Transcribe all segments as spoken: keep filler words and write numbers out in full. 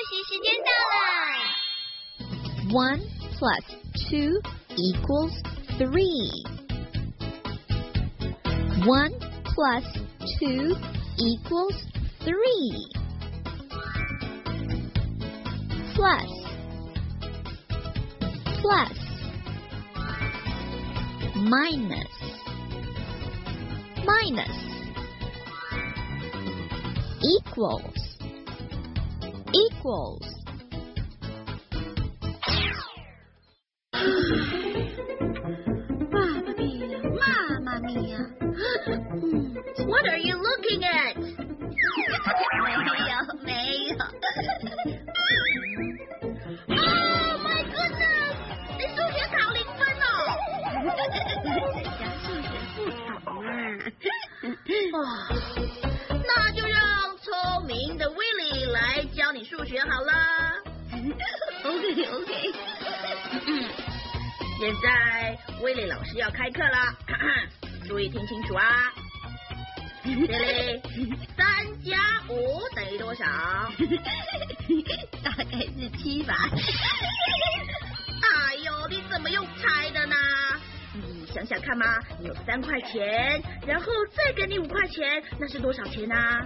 习时间到了。 One plus two equals three. One plus two equals three. Plus, plus, minus, minus, equals, equals. Mamma mia, what are you looking at? 没有，没有。Oh my goodness！ 你数学考零分哦。讲数学不考嘛。哦，那就让聪明的威利来教你数学好了。OK OK。现在威利老师要开课了，注意听清楚啊！威利，三加五等于多少？大概是七吧。哎呦，你怎么用猜的呢？你想想看嘛，你有三块钱，然后再给你五块钱，那是多少钱啊？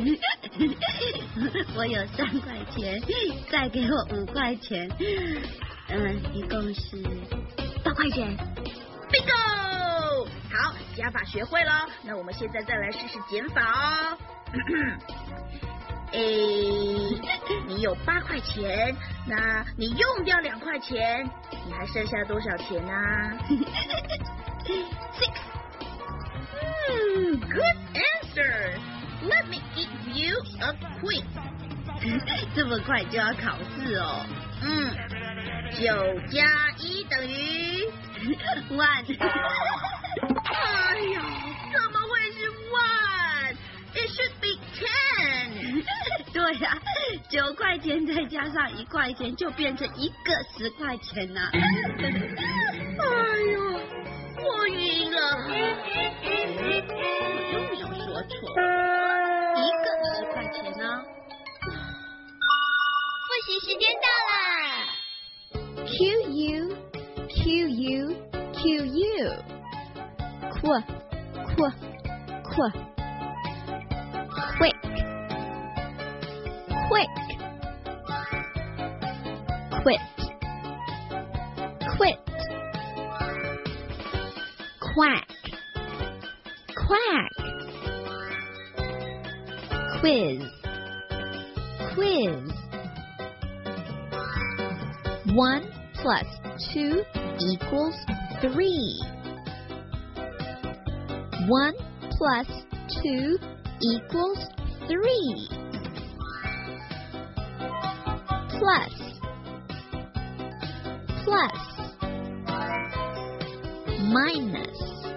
我有三块钱，再给我五块钱，嗯，一共是八块钱。 Bingo！ 好，加法学会了，那我们现在再来试试减法哦。诶，你有八块钱，那你用掉两块钱，你还剩下多少钱呢、啊、？Six。嗯 ，Good answer. Let me give you a quiz. 这么快就要考试哦？ 嗯，九加一等于 one。 哎呀，怎么会是 one? It should be ten. 对呀、啊，九块钱再加上一块钱，就变成一个十块钱呐、啊。 哎呦，我晕了。 我就没有说错，一个十块钱呢、啊。 复习时间到啦 Q U Q U Q U Qu Qu Qu Quick Quick Quit Quit Quack Quack Quiz Quiz One plus two equals three. One plus two equals three. Plus, plus, minus,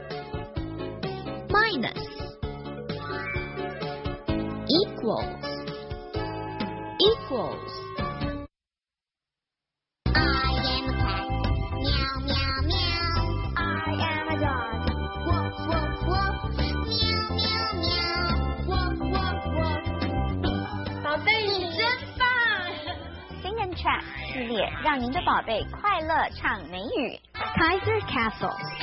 minus, equals, equals. Sing and Chat 系列，让您的宝贝快乐唱美语。 Kaiser Castle